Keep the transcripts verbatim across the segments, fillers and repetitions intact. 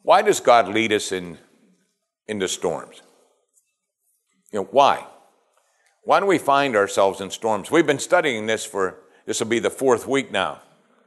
Why does God lead us in into storms? You know, why? Why do we find ourselves in storms? We've been studying this for, this will be the fourth week now.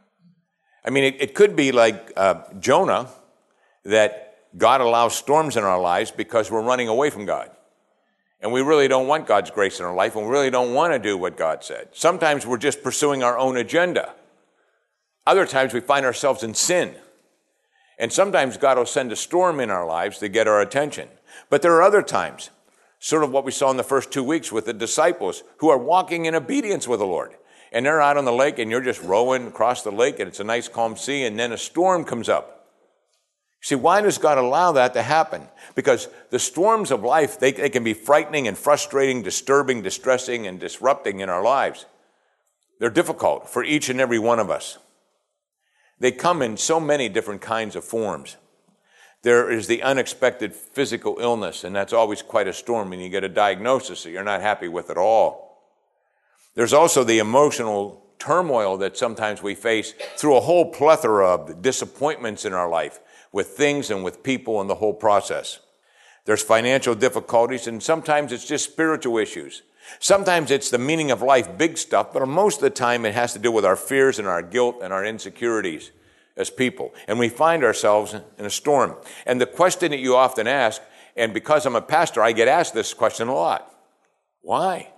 I mean, it, it could be like uh, Jonah, that God allows storms in our lives because we're running away from God. And we really don't want God's grace in our life, and we really don't want to do what God said. Sometimes we're just pursuing our own agenda. Other times we find ourselves in sin. And sometimes God will send a storm in our lives to get our attention. But there are other times, sort of what we saw in the first two weeks with the disciples, who are walking in obedience with the Lord. And they're out on the lake, and you're just rowing across the lake, and it's a nice calm sea, and then a storm comes up. See, why does God allow that to happen? Because the storms of life, they, they can be frightening and frustrating, disturbing, distressing, and disrupting in our lives. They're difficult for each and every one of us. They come in so many different kinds of forms. There is the unexpected physical illness, and that's always quite a storm, and you get a diagnosis that you're not happy with at all. There's also the emotional turmoil that sometimes we face through a whole plethora of disappointments in our life, with things and with people and the whole process. There's financial difficulties, and sometimes it's just spiritual issues. Sometimes it's the meaning of life, big stuff, but most of the time it has to do with our fears and our guilt and our insecurities as people. And we find ourselves in a storm. And the question that you often ask, and because I'm a pastor, I get asked this question a lot. Why?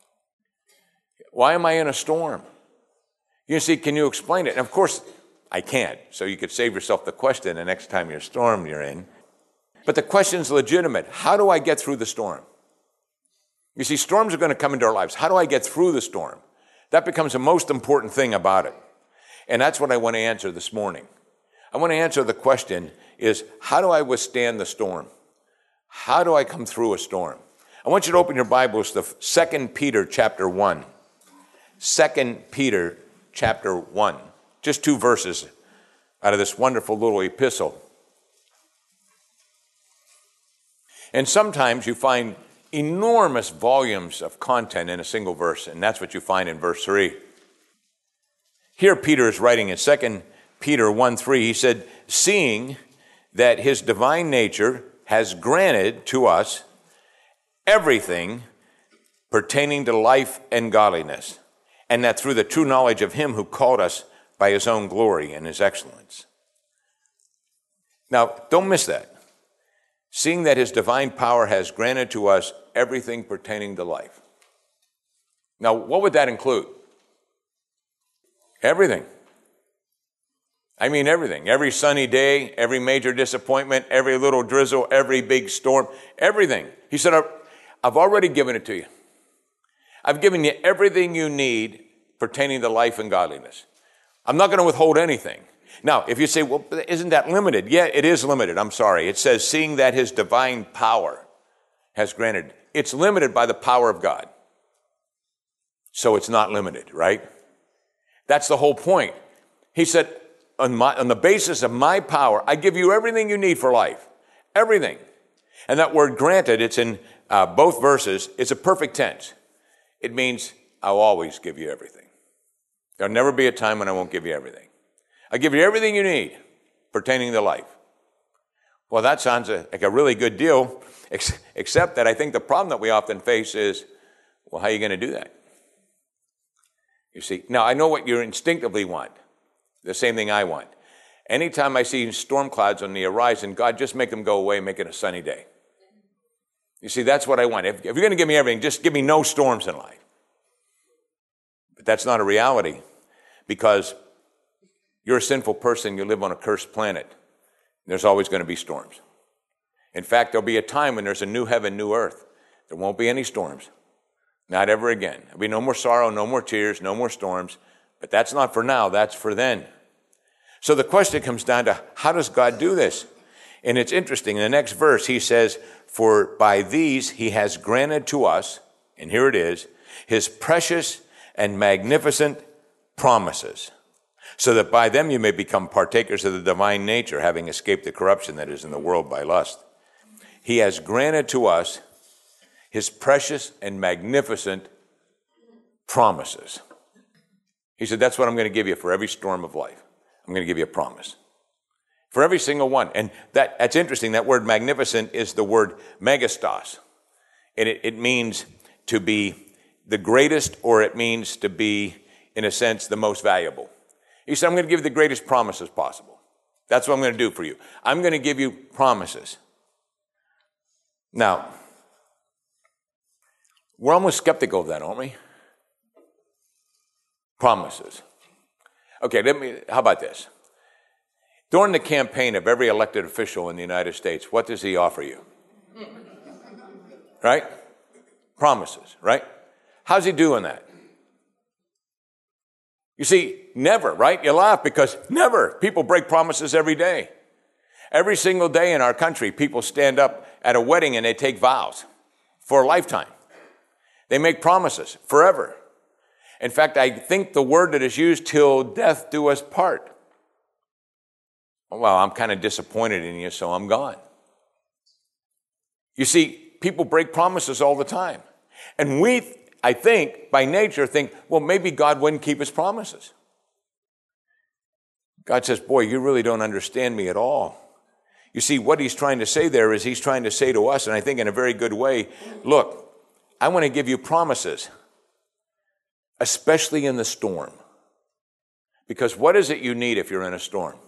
Why am I in a storm? You see, can you explain it? And of course, I can't. So you could save yourself the question the next time you're storm you're in. But the question's legitimate. How do I get through the storm? You see, storms are going to come into our lives. How do I get through the storm? That becomes the most important thing about it. And that's what I want to answer this morning. I want to answer the question is, how do I withstand the storm? How do I come through a storm? I want you to open your Bibles to Second Peter chapter one. Second Peter chapter one. Just two verses out of this wonderful little epistle. And sometimes you find enormous volumes of content in a single verse, and that's what you find in verse three. Here Peter is writing in Second Peter one three, he said, seeing that his divine nature has granted to us everything pertaining to life and godliness, and that through the true knowledge of him who called us by his own glory and his excellence. Now, don't miss that. Seeing that his divine power has granted to us everything pertaining to life. Now, what would that include? Everything. I mean everything. Every sunny day, every major disappointment, every little drizzle, every big storm, everything. He said, I've already given it to you. I've given you everything you need pertaining to life and godliness. I'm not going to withhold anything. Now, if you say, well, isn't that limited? Yeah, it is limited. I'm sorry. It says, seeing that his divine power has granted. It's limited by the power of God. So it's not limited, right? That's the whole point. He said, on, my, on the basis of my power, I give you everything you need for life. Everything. And that word granted, it's in uh, both verses. It's a perfect tense. It means I'll always give you everything. There'll never be a time when I won't give you everything. I give you everything you need pertaining to life. Well, that sounds a, like a really good deal, ex- except that I think the problem that we often face is, well, how are you going to do that? You see, now I know what you instinctively want, the same thing I want. Anytime I see storm clouds on the horizon, God, just make them go away and make it a sunny day. You see, that's what I want. If, if you're going to give me everything, just give me no storms in life. But that's not a reality, because you're a sinful person, you live on a cursed planet. There's always going to be storms. In fact, there'll be a time when there's a new heaven, new earth. There won't be any storms. Not ever again. There'll be no more sorrow, no more tears, no more storms. But that's not for now, that's for then. So the question comes down to, how does God do this? And it's interesting. In the next verse, he says, for by these he has granted to us, and here it is, his precious and magnificent promises, so that by them you may become partakers of the divine nature, having escaped the corruption that is in the world by lust. He has granted to us his precious and magnificent promises. He said, that's what I'm going to give you for every storm of life. I'm going to give you a promise. For every single one. And that, that's interesting. That word magnificent is the word megastos. And it, it means to be the greatest, or it means to be, in a sense, the most valuable. He said, I'm going to give you the greatest promises possible. That's what I'm going to do for you. I'm going to give you promises. Now, we're almost skeptical of that, aren't we? Promises. Okay, let me, how about this? During the campaign of every elected official in the United States, what does he offer you? Right? Promises, right? How's he doing that? You see, never, right? You laugh because never. People break promises every day. Every single day in our country, people stand up at a wedding and they take vows for a lifetime. They make promises forever. In fact, I think the word that is used, till death do us part. Well, I'm kind of disappointed in you, so I'm gone. You see, people break promises all the time. And we, I think, by nature, think, well, maybe God wouldn't keep his promises. God says, boy, you really don't understand me at all. You see, what he's trying to say there is he's trying to say to us, and I think in a very good way, look, I want to give you promises, especially in the storm. Because what is it you need if you're in a storm?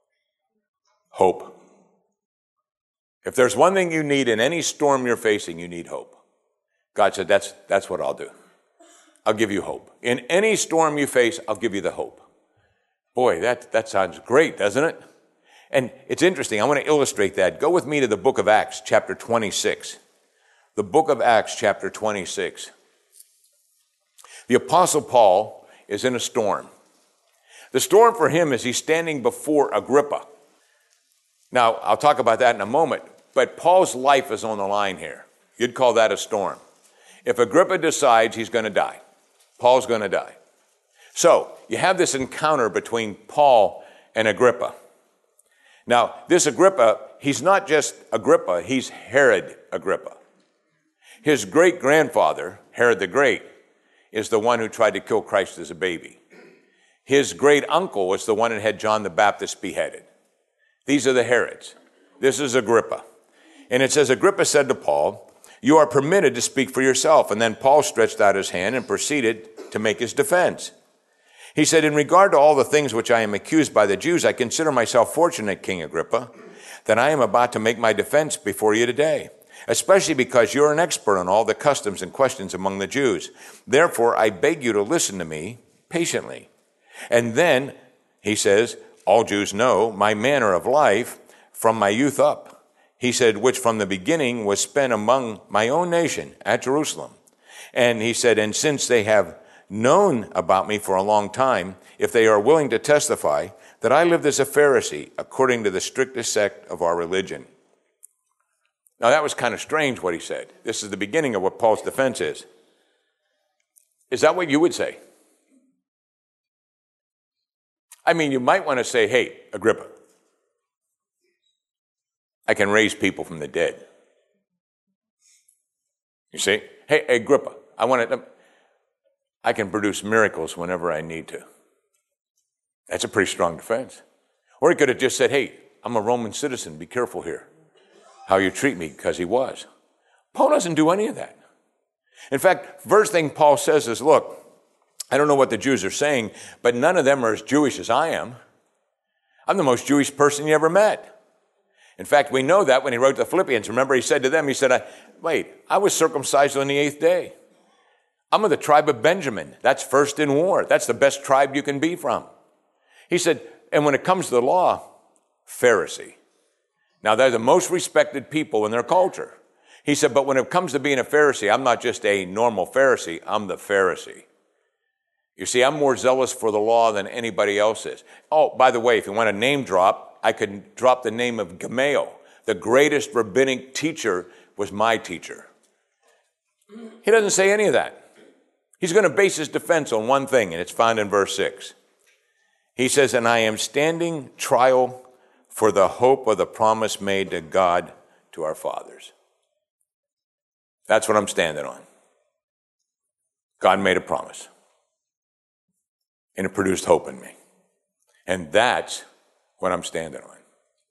Hope. If there's one thing you need in any storm you're facing, you need hope. God said, that's, that's what I'll do. I'll give you hope. In any storm you face, I'll give you the hope. Boy, that, that sounds great, doesn't it? And it's interesting. I want to illustrate that. Go with me to the book of Acts, chapter twenty-six. The book of Acts, chapter twenty-six. The Apostle Paul is in a storm. The storm for him is he's standing before Agrippa. Now, I'll talk about that in a moment, but Paul's life is on the line here. You'd call that a storm. If Agrippa decides he's going to die, Paul's going to die. So, you have this encounter between Paul and Agrippa. Now, this Agrippa, he's not just Agrippa, he's Herod Agrippa. His great-grandfather, Herod the Great, is the one who tried to kill Christ as a baby. His great-uncle was the one that had John the Baptist beheaded. These are the Herods. This is Agrippa. And it says, Agrippa said to Paul, you are permitted to speak for yourself. And then Paul stretched out his hand and proceeded to make his defense. He said, in regard to all the things which I am accused by the Jews, I consider myself fortunate, King Agrippa, that I am about to make my defense before you today, especially because you're an expert on all the customs and questions among the Jews. Therefore, I beg you to listen to me patiently. And then, he says, all Jews know my manner of life from my youth up. He said, which from the beginning was spent among my own nation at Jerusalem. And he said, and since they have known about me for a long time, if they are willing to testify that I lived as a Pharisee according to the strictest sect of our religion. Now that was kind of strange what he said. This is the beginning of what Paul's defense is. Is that what you would say? I mean, you might want to say, hey, Agrippa, I can raise people from the dead. You see? Hey, Agrippa, I want to, I can produce miracles whenever I need to. That's a pretty strong defense. Or he could have just said, hey, I'm a Roman citizen, be careful here how you treat me, because he was. Paul doesn't do any of that. In fact, first thing Paul says is, look, I don't know what the Jews are saying, but none of them are as Jewish as I am. I'm the most Jewish person you ever met. In fact, we know that when he wrote to the Philippians. Remember, he said to them, he said, I, wait, I was circumcised on the eighth day. I'm of the tribe of Benjamin. That's first in war. That's the best tribe you can be from. He said, and when it comes to the law, Pharisee. Now, they're the most respected people in their culture. He said, but when it comes to being a Pharisee, I'm not just a normal Pharisee, I'm the Pharisee. You see, I'm more zealous for the law than anybody else is. Oh, by the way, if you want a name drop, I could drop the name of Gamaliel. The greatest rabbinic teacher was my teacher. He doesn't say any of that. He's going to base his defense on one thing, and it's found in verse six. He says, and I am standing trial for the hope of the promise made to God to our fathers. That's what I'm standing on. God made a promise. And it produced hope in me. And that's what I'm standing on.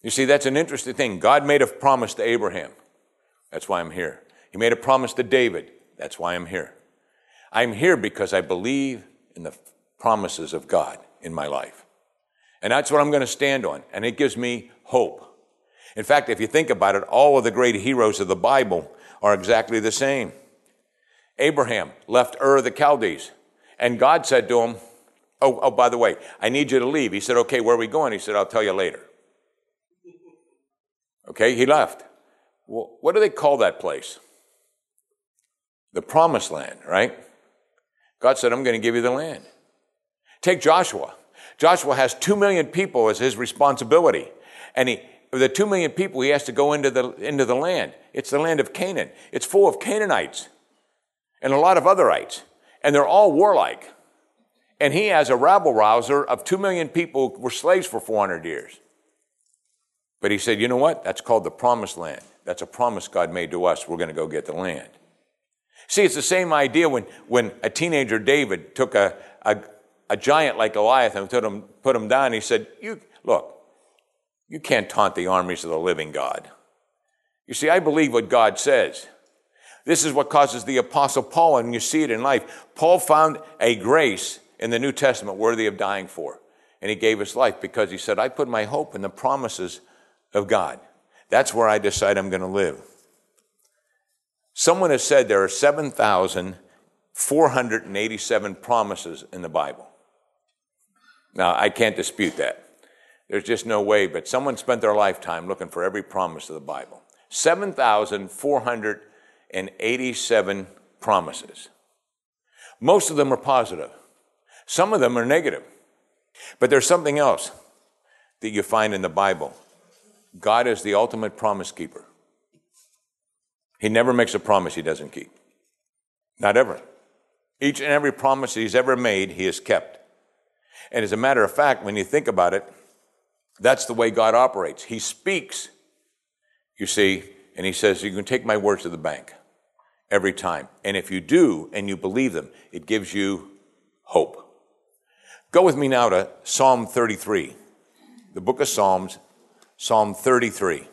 You see, that's an interesting thing. God made a promise to Abraham. That's why I'm here. He made a promise to David. That's why I'm here. I'm here because I believe in the promises of God in my life. And that's what I'm going to stand on. And it gives me hope. In fact, if you think about it, all of the great heroes of the Bible are exactly the same. Abraham left Ur of the Chaldees. And God said to him, oh, oh, by the way, I need you to leave. He said, okay, where are we going? He said, I'll tell you later. Okay, he left. Well, what do they call that place? The Promised Land, right? God said, I'm going to give you the land. Take Joshua. Joshua has two million people as his responsibility. And he, of the two million people, he has to go into the, into the land. It's the land of Canaan. It's full of Canaanites and a lot of otherites. And they're all warlike. And he has a rabble-rouser of two million people who were slaves for four hundred years. But he said, you know what? That's called the Promised Land. That's a promise God made to us. We're going to go get the land. See, it's the same idea when, when a teenager, David, took a, a, a giant like Goliath and put him, put him down. He said, "You look, you can't taunt the armies of the living God." You see, I believe what God says. This is what causes the Apostle Paul, and you see it in life. Paul found a grace in the New Testament worthy of dying for. And he gave his life because he said, I put my hope in the promises of God. That's where I decide I'm going to live. Someone has said there are seven thousand four hundred eighty-seven promises in the Bible. Now, I can't dispute that. There's just no way, but someone spent their lifetime looking for every promise of the Bible. seven thousand four hundred eighty-seven promises. Most of them are positive. Some of them are negative. But there's something else that you find in the Bible. God is the ultimate promise keeper. He never makes a promise he doesn't keep. Not ever. Each and every promise he's ever made, he has kept. And as a matter of fact, when you think about it, that's the way God operates. He speaks, you see, and he says, you can take my words to the bank every time. And if you do, and you believe them, it gives you hope. Go with me now to Psalm thirty-three, the book of Psalms, Psalm thirty-three.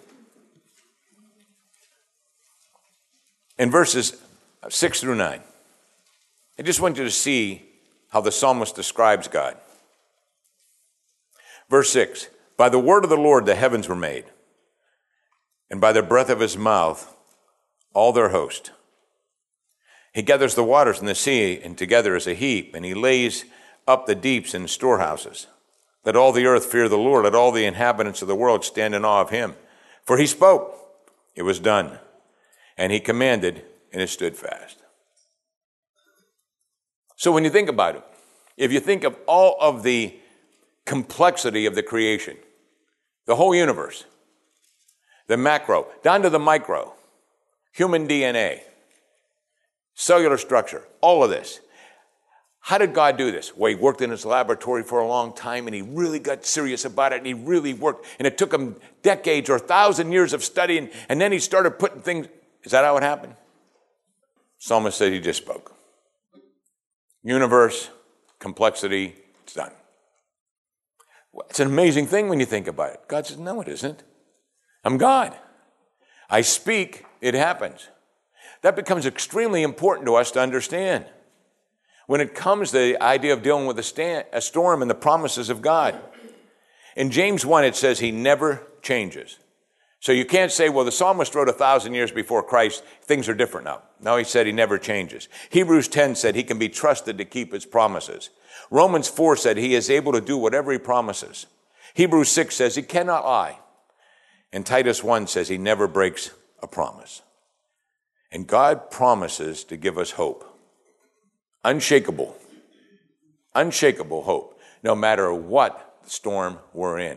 In verses six through nine, I just want you to see how the psalmist describes God. Verse six, by the word of the Lord the heavens were made, and by the breath of his mouth all their host. He gathers the waters in the sea and together as a heap, and he lays up the deeps in storehouses. Let all the earth fear the Lord. Let all the inhabitants of the world stand in awe of him. For he spoke, it was done. And he commanded, and it stood fast. So when you think about it, if you think of all of the complexity of the creation, the whole universe, the macro, down to the micro, human D N A, cellular structure, all of this. How did God do this? Well, he worked in his laboratory for a long time, and he really got serious about it, and he really worked. And it took him decades or a thousand years of studying, and then he started putting things. Is that how it happened? Psalmist said he just spoke. Universe, complexity, it's done. It's an amazing thing when you think about it. God says, no, it isn't. I'm God. I speak, it happens. That becomes extremely important to us to understand. When it comes to the idea of dealing with a, stand, a storm and the promises of God. In James one, it says he never changes. So you can't say, well, the psalmist wrote a thousand years before Christ, things are different now. No, he said he never changes. Hebrews ten said he can be trusted to keep his promises. Romans four said he is able to do whatever he promises. Hebrews six says he cannot lie. And Titus one says he never breaks a promise. And God promises to give us hope. Unshakable, unshakable hope, no matter what storm we're in.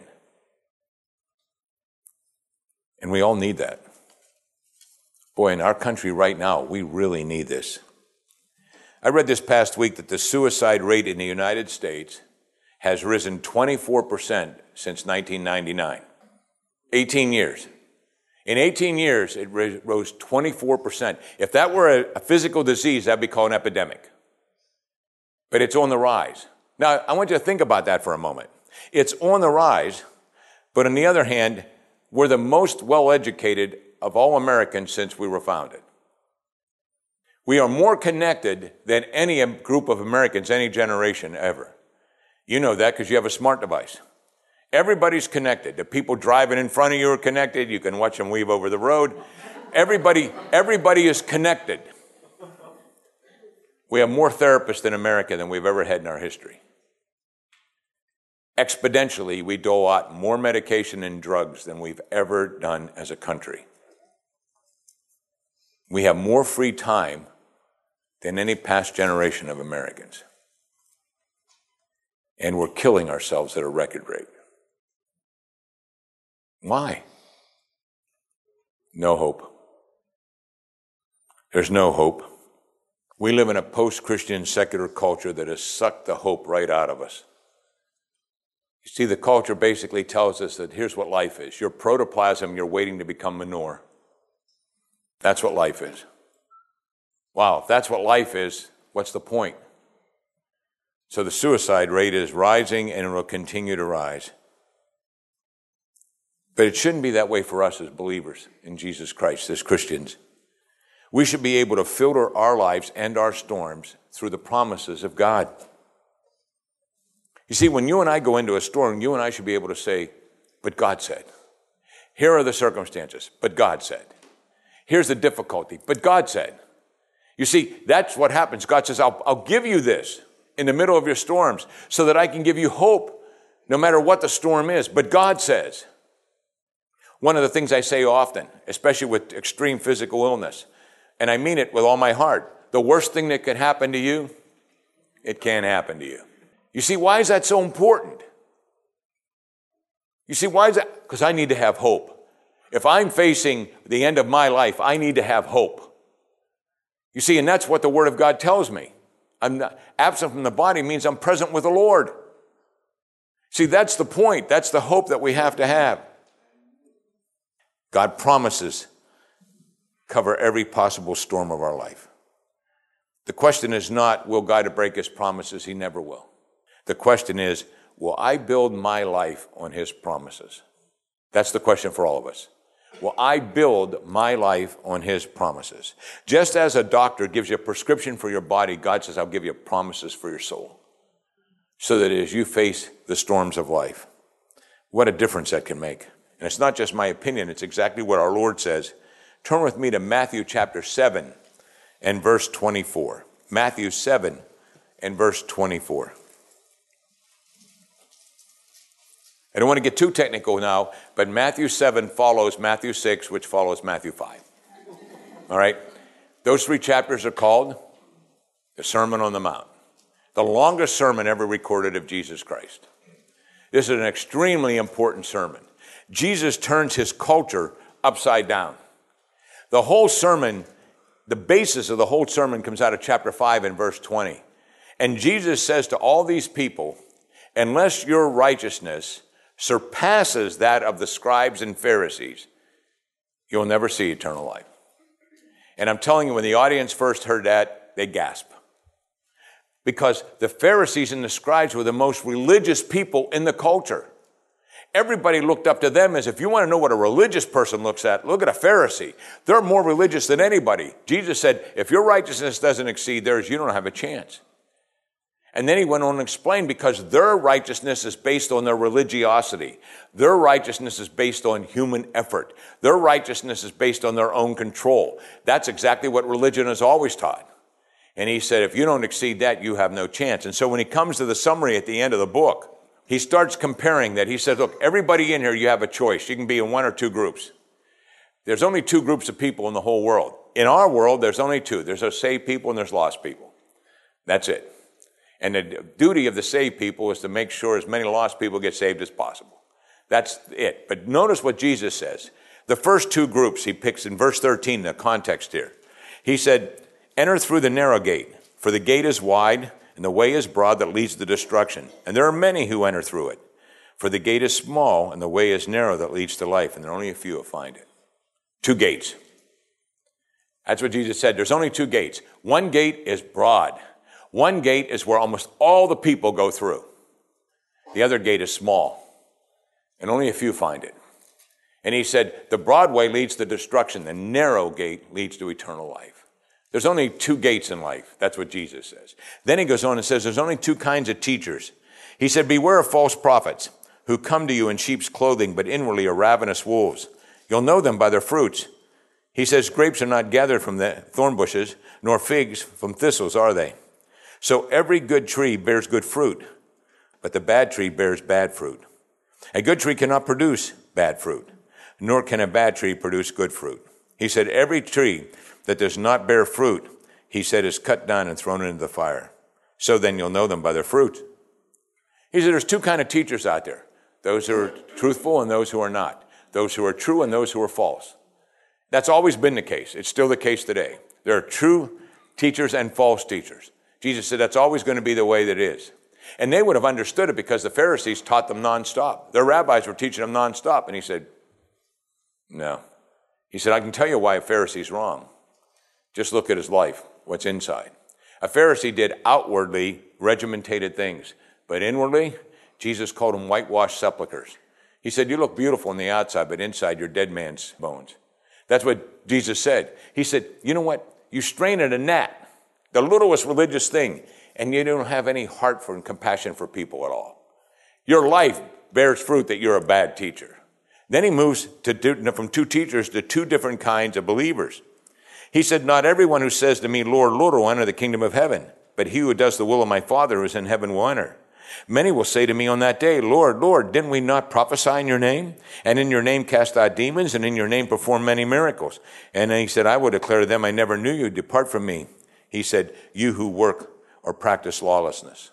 And we all need that. Boy, in our country right now, we really need this. I read this past week that the suicide rate in the United States has risen twenty-four percent since nineteen ninety-nine. eighteen years. In eighteen years, it rose twenty-four percent. If that were a physical disease, that'd be called an epidemic. But it's on the rise. Now, I want you to think about that for a moment. It's on the rise, but on the other hand, We're the most well-educated of all Americans since we were founded. We are more connected than any group of Americans, any generation ever. You know that because you have a smart device. Everybody's connected. The people driving in front of you are connected. You can watch them weave over the road. Everybody, everybody is connected. We have more therapists in America than we've ever had in our history. Exponentially, we dole out more medication and drugs than we've ever done as a country. We have more free time than any past generation of Americans. And we're killing ourselves at a record rate. Why? No hope. There's no hope. We live in a post-Christian secular culture that has sucked the hope right out of us. You see, the culture basically tells us that here's what life is. You're protoplasm, you're waiting to become manure. That's what life is. Wow, if that's what life is, what's the point? So the suicide rate is rising and it will continue to rise. But it shouldn't be that way for us as believers in Jesus Christ, as Christians. We should be able to filter our lives and our storms through the promises of God. You see, when you and I go into a storm, you and I should be able to say, but God said. Here are the circumstances, but God said. Here's the difficulty, but God said. You see, that's what happens. God says, I'll, I'll give you this in the middle of your storms so that I can give you hope no matter what the storm is. But God says. One of the things I say often, especially with extreme physical illness, and I mean it with all my heart, the worst thing that could happen to you, it can't happen to you. You see, why is that so important? You see, why is that? Because I need to have hope. If I'm facing the end of my life, I need to have hope. You see, and that's what the Word of God tells me. I'm not, absent from the body means I'm present with the Lord. See, that's the point. That's the hope that we have to have. God promises cover every possible storm of our life. The question is not, will God break His promises? He never will. The question is, will I build my life on His promises? That's the question for all of us. Will I build my life on His promises? Just as a doctor gives you a prescription for your body, God says, I'll give you promises for your soul. So that as you face the storms of life, what a difference that can make. And it's not just my opinion, it's exactly what our Lord says. Turn with me to Matthew chapter seven and verse twenty-four. Matthew seven and verse twenty-four. I don't want to get too technical now, but Matthew seven follows Matthew six, which follows Matthew five. All right? Those three chapters are called the Sermon on the Mount, the longest sermon ever recorded of Jesus Christ. This is an extremely important sermon. Jesus turns His culture upside down. The whole sermon, the basis of the whole sermon comes out of chapter five and verse twenty. And Jesus says to all these people, unless your righteousness surpasses that of the scribes and Pharisees, you'll never see eternal life. And I'm telling you, when the audience first heard that, they gasped. Because the Pharisees and the scribes were the most religious people in the culture. Everybody looked up to them as, if you want to know what a religious person looks at, look at a Pharisee. They're more religious than anybody. Jesus said, if your righteousness doesn't exceed theirs, you don't have a chance. And then He went on to explain, because their righteousness is based on their religiosity. Their righteousness is based on human effort. Their righteousness is based on their own control. That's exactly what religion has always taught. And He said, if you don't exceed that, you have no chance. And so when He comes to the summary at the end of the book, He starts comparing that. He says, look, everybody in here, you have a choice. You can be in one or two groups. There's only two groups of people in the whole world. In our world, there's only two. There's those saved people and there's lost people. That's it. And the duty of the saved people is to make sure as many lost people get saved as possible. That's it. But notice what Jesus says. The first two groups He picks in verse thirteen, the context here. He said, enter through the narrow gate, for the gate is wide and the way is broad that leads to destruction. And there are many who enter through it. For the gate is small and the way is narrow that leads to life, and there are only a few who find it. Two gates. That's what Jesus said. There's only two gates. One gate is broad. One gate is where almost all the people go through. The other gate is small, and only a few find it. And he said, the broad way leads to destruction. The narrow gate leads to eternal life. There's only two gates in life. That's what Jesus says. Then he goes on and says, there's only two kinds of teachers. He said, beware of false prophets who come to you in sheep's clothing, but inwardly are ravenous wolves. You'll know them by their fruits. He says, grapes are not gathered from the thorn bushes, nor figs from thistles, are they? So every good tree bears good fruit, but the bad tree bears bad fruit. A good tree cannot produce bad fruit, nor can a bad tree produce good fruit. He said, every tree that does not bear fruit, he said, is cut down and thrown into the fire. So then you'll know them by their fruit. He said, there's two kind of teachers out there, those who are truthful and those who are not, those who are true and those who are false. That's always been the case. It's still the case today. There are true teachers and false teachers. Jesus said that's always going to be the way that it is. And they would have understood it because the Pharisees taught them nonstop. Their rabbis were teaching them nonstop. And he said, no. He said, I can tell you why a Pharisee's wrong. Just look at his life, what's inside. A Pharisee did outwardly regimentated things, but inwardly, Jesus called them whitewashed sepulchres. He said, you look beautiful on the outside, but inside you're dead man's bones. That's what Jesus said. He said, you know what? You strain at a gnat, the littlest religious thing, and you don't have any heart for and compassion for people at all. Your life bears fruit that you're a bad teacher. Then he moves to do, from two teachers to two different kinds of believers. He said, not everyone who says to me, Lord, Lord, will enter the kingdom of heaven, but he who does the will of my Father who is in heaven will enter. Many will say to me on that day, Lord, Lord, didn't we not prophesy in your name? And in your name cast out demons, and in your name perform many miracles. And he said, I will declare to them, I never knew you. Depart from me. He said, you who work or practice lawlessness.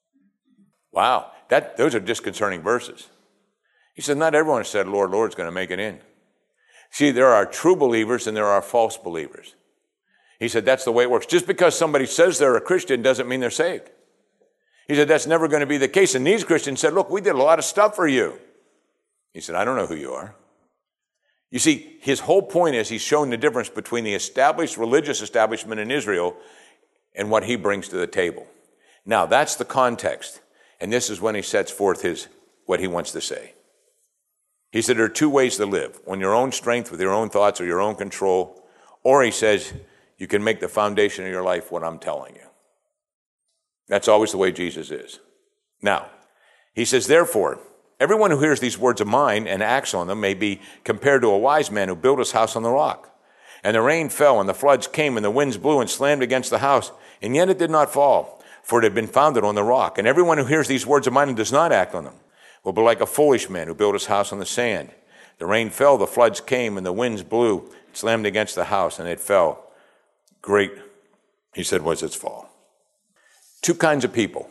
Wow, that those are disconcerting verses. He said, not everyone who said, Lord, Lord, is going to make it in. See, there are true believers and there are false believers. He said, that's the way it works. Just because somebody says they're a Christian doesn't mean they're saved. He said, that's never going to be the case. And these Christians said, look, we did a lot of stuff for you. He said, I don't know who you are. You see, his whole point is he's showing the difference between the established religious establishment in Israel and what he brings to the table. Now, that's the context. And this is when he sets forth his what he wants to say. He said, there are two ways to live. On your own strength, with your own thoughts or your own control. Or he says, you can make the foundation of your life what I'm telling you. That's always the way Jesus is. Now, he says, therefore, everyone who hears these words of mine and acts on them may be compared to a wise man who built his house on the rock. And the rain fell, and the floods came, and the winds blew and slammed against the house, and yet it did not fall, for it had been founded on the rock. And everyone who hears these words of mine and does not act on them will be like a foolish man who built his house on the sand. The rain fell, the floods came, and the winds blew, slammed against the house, and it fell. Great, he said, was its fall. Two kinds of people.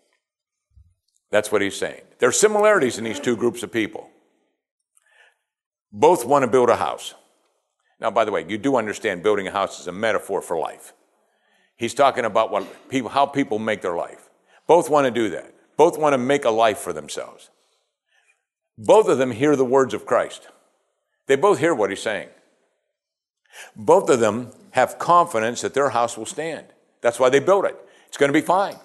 That's what he's saying. There are similarities in these two groups of people. Both want to build a house. Now, by the way, you do understand building a house is a metaphor for life. He's talking about what people, how people make their life. Both want to do that. Both want to make a life for themselves. Both of them hear the words of Christ. They both hear what he's saying. Both of them have confidence that their house will stand. That's why they built it. It's going to be fine.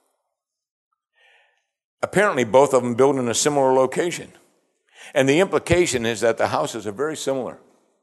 Apparently, both of them built in a similar location. And the implication is that the houses are very similar.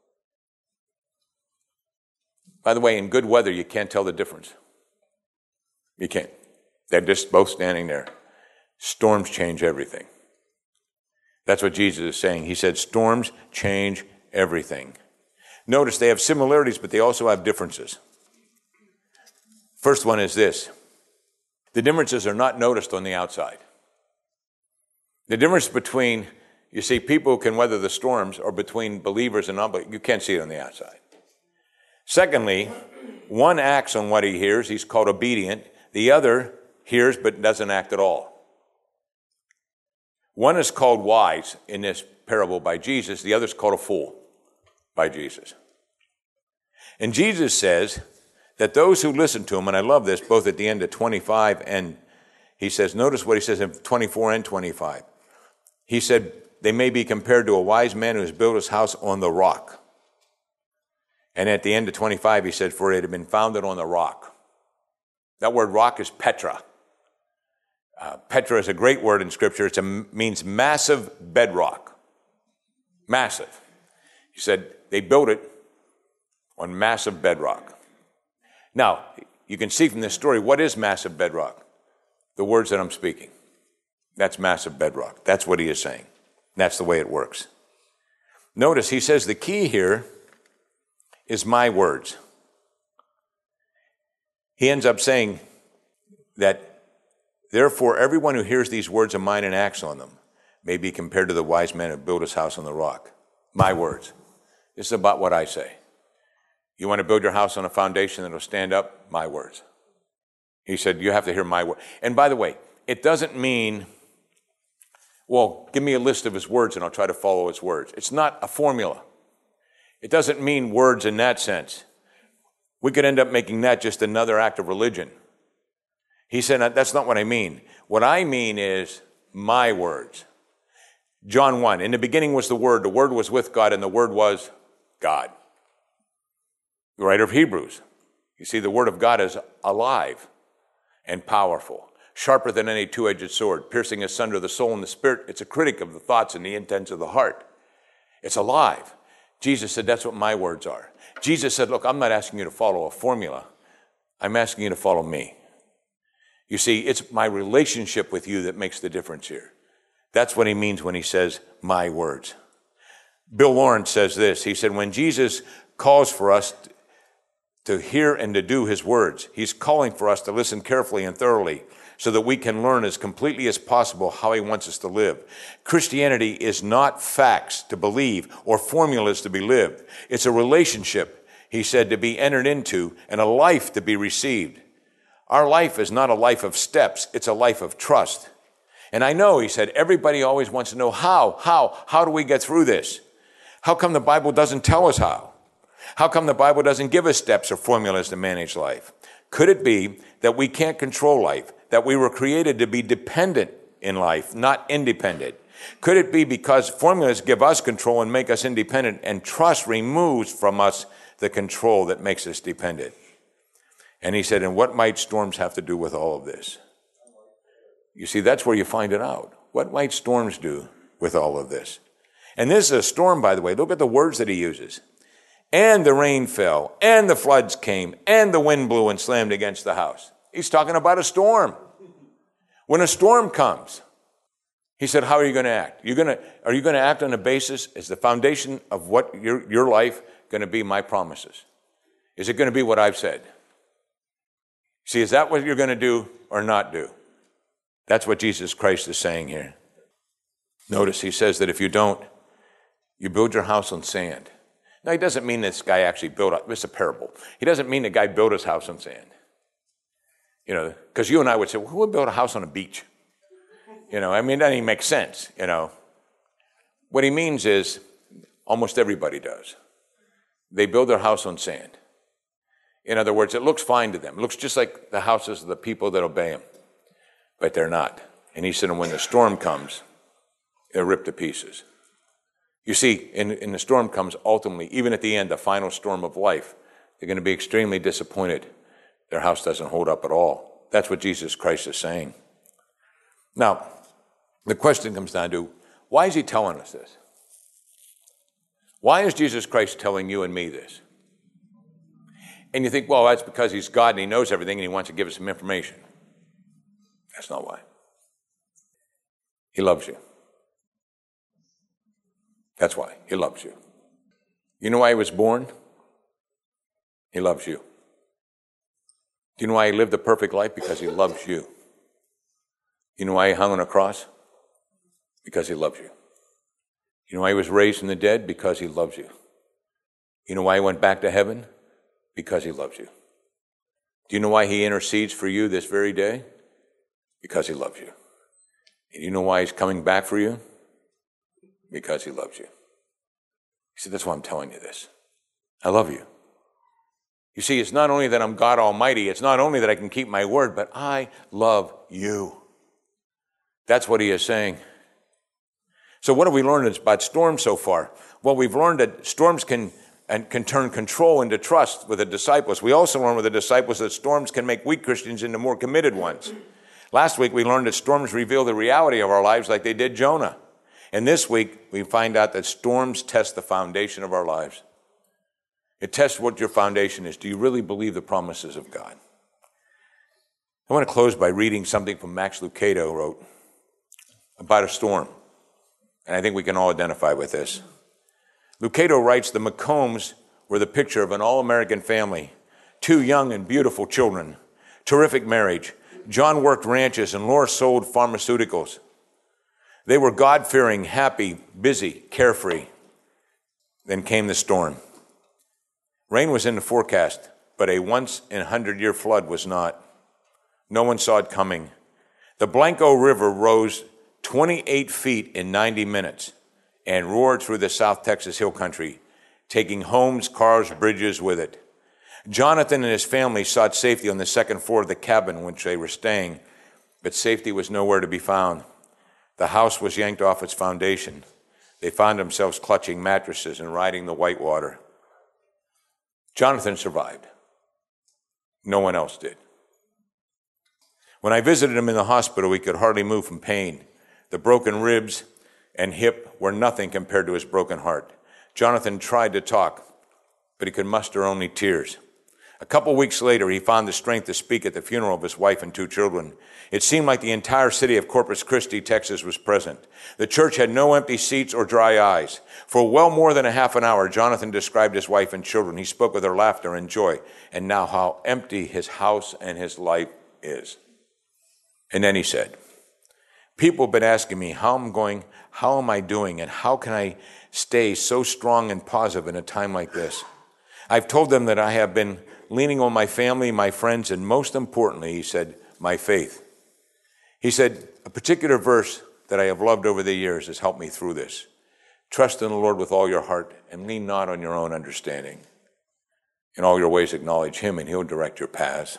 By the way, in good weather, you can't tell the difference. You can't. They're just both standing there. Storms change everything. That's what Jesus is saying. He said, storms change everything. Notice they have similarities, but they also have differences. First one is this. The differences are not noticed on the outside. The difference between, you see, people who can weather the storms or between believers and unbelievers, you can't see it on the outside. Secondly, one acts on what he hears. He's called obedient. The other hears but doesn't act at all. One is called wise in this parable by Jesus. The other is called a fool by Jesus. And Jesus says that those who listen to him, and I love this, both at the end of twenty-five and he says, notice what he says in twenty-four and twenty-five. He said, they may be compared to a wise man who has built his house on the rock. And at the end of twenty-five, he said, for it had been founded on the rock. That word rock is Petra. Uh, Petra is a great word in Scripture. It means massive bedrock. Massive. He said they built it on massive bedrock. Now, you can see from this story, what is massive bedrock? The words that I'm speaking. That's massive bedrock. That's what he is saying. That's the way it works. Notice he says the key here is my words. He ends up saying that, therefore, everyone who hears these words of mine and acts on them may be compared to the wise man who built his house on the rock. My words. This is about what I say. You want to build your house on a foundation that will stand up? My words. He said, you have to hear my word. And by the way, it doesn't mean, well, give me a list of his words and I'll try to follow his words. It's not a formula. It doesn't mean words in that sense. We could end up making that just another act of religion. He said, that's not what I mean. What I mean is my words. John one, in the beginning was the Word, the Word was with God, and the Word was God. The writer of Hebrews, you see, the Word of God is alive and powerful, sharper than any two-edged sword, piercing asunder the soul and the spirit. It's a critic of the thoughts and the intents of the heart. It's alive. Jesus said, that's what my words are. Jesus said, look, I'm not asking you to follow a formula. I'm asking you to follow me. You see, it's my relationship with you that makes the difference here. That's what he means when he says, my words. Bill Lawrence says this. He said, when Jesus calls for us to hear and to do his words, he's calling for us to listen carefully and thoroughly so that we can learn as completely as possible how he wants us to live. Christianity is not facts to believe or formulas to be lived. It's a relationship, he said, to be entered into and a life to be received. Our life is not a life of steps. It's a life of trust. And I know, he said, everybody always wants to know how, how, how do we get through this? How come the Bible doesn't tell us how? How come the Bible doesn't give us steps or formulas to manage life? Could it be that we can't control life, that we were created to be dependent in life, not independent? Could it be because formulas give us control and make us independent, and trust removes from us the control that makes us dependent? And he said, and what might storms have to do with all of this? You see, that's where you find it out. What might storms do with all of this? And this is a storm, by the way. Look at the words that he uses. And the rain fell, and the floods came, and the wind blew and slammed against the house. He's talking about a storm. When a storm comes, he said, how are you going to act? You're going to, are you going to act on the basis, is the foundation of what your, your life going to be my promises? Is it going to be what I've said? See, is that what you're going to do or not do? That's what Jesus Christ is saying here. Notice he says that if you don't, you build your house on sand. Now, he doesn't mean this guy actually built it. It's a parable. He doesn't mean the guy built his house on sand. You know, because you and I would say, well, who would build a house on a beach? You know, I mean, that doesn't even make sense, you know. What he means is almost everybody does. They build their house on sand. In other words, it looks fine to them. It looks just like the houses of the people that obey him. But they're not. And he said, and when the storm comes, they're ripped to pieces. You see, in, in the storm comes ultimately, even at the end, the final storm of life, they're going to be extremely disappointed. Their house doesn't hold up at all. That's what Jesus Christ is saying. Now, the question comes down to, why is he telling us this? Why is Jesus Christ telling you and me this? And you think, well, that's because he's God and he knows everything and he wants to give us some information. That's not why. He loves you. That's why. He loves you. You know why he was born? He loves you. Do you know why he lived a perfect life? Because he loves you. You know why he hung on a cross? Because he loves you. You know why he was raised from the dead? Because he loves you. You know why he went back to heaven? Because he loves you. Do you know why he intercedes for you this very day? Because he loves you. And you know why he's coming back for you? Because he loves you. He said, that's why I'm telling you this. I love you. You see, it's not only that I'm God Almighty, it's not only that I can keep my word, but I love you. That's what he is saying. So what have we learned about storms so far? Well, we've learned that storms can and can turn control into trust with the disciples. We also learned with the disciples that storms can make weak Christians into more committed ones. Last week we learned that storms reveal the reality of our lives like they did Jonah. And this week, we find out that storms test the foundation of our lives. It tests what your foundation is. Do you really believe the promises of God? I want to close by reading something from Max Lucado wrote about a storm. And I think we can all identify with this. Lucado writes, the McCombs were the picture of an all-American family, two young and beautiful children, terrific marriage. John worked ranches and Laura sold pharmaceuticals. They were God-fearing, happy, busy, carefree. Then came the storm. Rain was in the forecast, but a once-in-a-hundred-year flood was not. No one saw it coming. The Blanco River rose twenty-eight feet in ninety minutes and roared through the South Texas hill country, taking homes, cars, bridges with it. Jonathan and his family sought safety on the second floor of the cabin in which they were staying, but safety was nowhere to be found. The house was yanked off its foundation. They found themselves clutching mattresses and riding the white water. Jonathan survived. No one else did. When I visited him in the hospital, he could hardly move from pain. The broken ribs and hip were nothing compared to his broken heart. Jonathan tried to talk, but he could muster only tears. A couple weeks later, he found the strength to speak at the funeral of his wife and two children. It seemed like the entire city of Corpus Christi, Texas, was present. The church had no empty seats or dry eyes. For well more than a half an hour, Jonathan described his wife and children. He spoke with their laughter and joy, and now how empty his house and his life is. And then he said, people have been asking me how I'm going, how am I doing, and how can I stay so strong and positive in a time like this? I've told them that I have been leaning on my family, my friends, and most importantly, he said, my faith. He said, a particular verse that I have loved over the years has helped me through this. Trust in the Lord with all your heart and lean not on your own understanding. In all your ways acknowledge him and he'll direct your paths.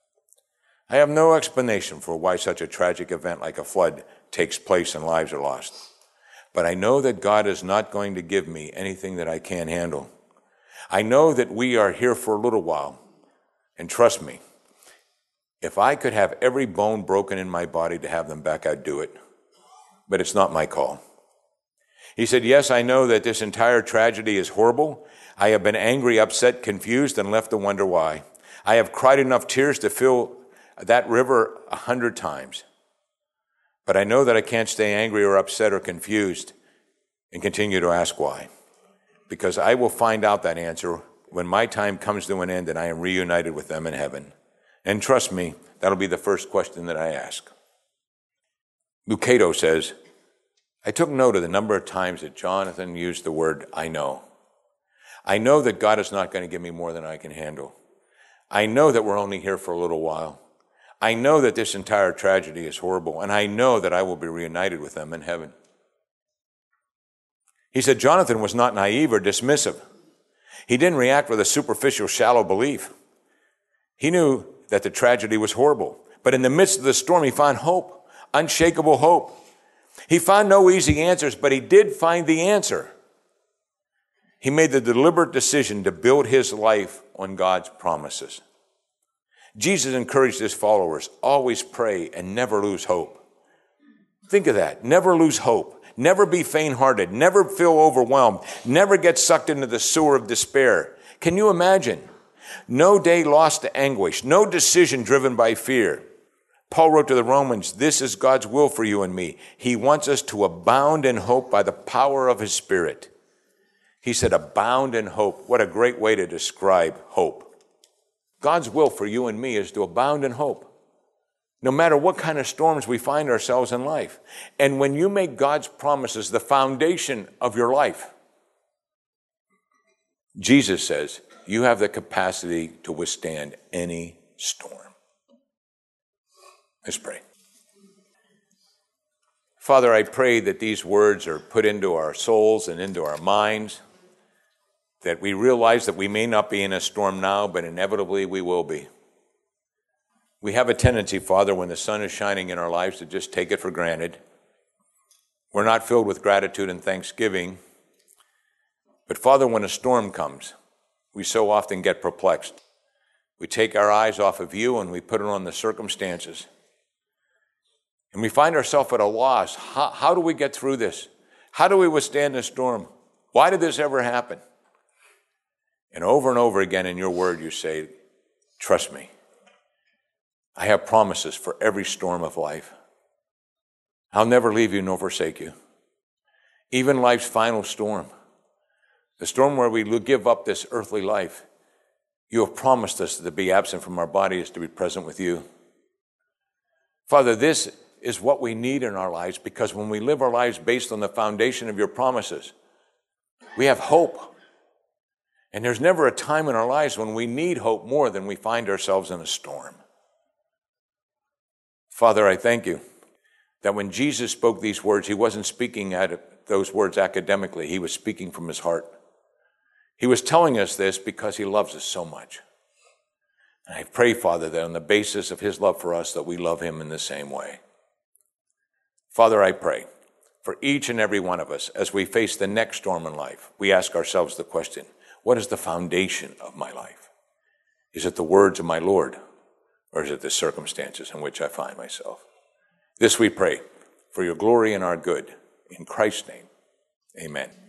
I have no explanation for why such a tragic event like a flood takes place and lives are lost. But I know that God is not going to give me anything that I can't handle. I know that we are here for a little while, and trust me, if I could have every bone broken in my body to have them back, I'd do it. But it's not my call. He said, yes, I know that this entire tragedy is horrible. I have been angry, upset, confused, and left to wonder why. I have cried enough tears to fill that river a hundred times. But I know that I can't stay angry or upset or confused and continue to ask why. Because I will find out that answer when my time comes to an end and I am reunited with them in heaven. And trust me, that'll be the first question that I ask. Lucado says, I took note of the number of times that Jonathan used the word, I know. I know that God is not going to give me more than I can handle. I know that we're only here for a little while. I know that this entire tragedy is horrible, and I know that I will be reunited with them in heaven. He said Jonathan was not naive or dismissive. He didn't react with a superficial, shallow belief. He knew that the tragedy was horrible, but in the midst of the storm, he found hope, unshakable hope. He found no easy answers, but he did find the answer. He made the deliberate decision to build his life on God's promises. Jesus encouraged his followers, always pray and never lose hope. Think of that. Never lose hope. Never be faint-hearted. Never feel overwhelmed. Never get sucked into the sewer of despair. Can you imagine? No day lost to anguish. No decision driven by fear. Paul wrote to the Romans, this is God's will for you and me. He wants us to abound in hope by the power of his Spirit. He said, abound in hope. What a great way to describe hope. God's will for you and me is to abound in hope, no matter what kind of storms we find ourselves in life. And when you make God's promises the foundation of your life, Jesus says you have the capacity to withstand any storm. Let's pray. Father, I pray that these words are put into our souls and into our minds, that we realize that we may not be in a storm now, but inevitably we will be. We have a tendency, Father, when the sun is shining in our lives to just take it for granted. We're not filled with gratitude and thanksgiving. But Father, when a storm comes, we so often get perplexed. We take our eyes off of you and we put it on the circumstances. And we find ourselves at a loss. How, how do we get through this? How do we withstand a storm? Why did this ever happen? And over and over again in your word, you say, trust me. I have promises for every storm of life. I'll never leave you nor forsake you. Even life's final storm, the storm where we give up this earthly life, you have promised us that to be absent from our body is to be present with you. Father, this is what we need in our lives, because when we live our lives based on the foundation of your promises, we have hope. And there's never a time in our lives when we need hope more than we find ourselves in a storm. Father, I thank you that when Jesus spoke these words, he wasn't speaking at those words academically. He was speaking from his heart. He was telling us this because he loves us so much. And I pray, Father, that on the basis of his love for us, that we love him in the same way. Father, I pray for each and every one of us as we face the next storm in life. We ask ourselves the question, what is the foundation of my life? Is it the words of my Lord, or is it the circumstances in which I find myself? This we pray for your glory and our good. In Christ's name, amen.